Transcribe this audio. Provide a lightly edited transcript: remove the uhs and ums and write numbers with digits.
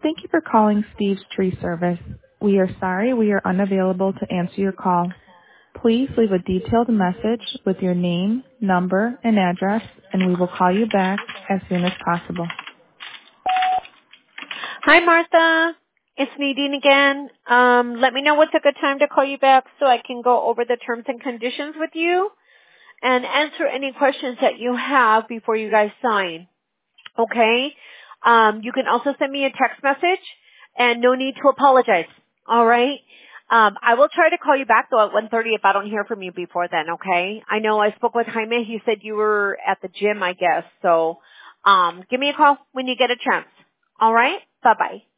Thank you for calling Steve's Tree Service. We are sorry we are unavailable to answer your call. Please leave a detailed message with your name, number, and address, and we will call you back as soon as possible. Hi, Martha. It's Nadine again. Let me know what's a good time to call you back so I can go over the terms and conditions with you and answer any questions that you have before you guys sign. Okay? You can also send me a text message, and no need to apologize. All right? I will try to call you back, though, at 1:30 if I don't hear from you before then, okay? I know I spoke with Jaime. He said you were at the gym, I guess. So give me a call when you get a chance. All right? Bye-bye.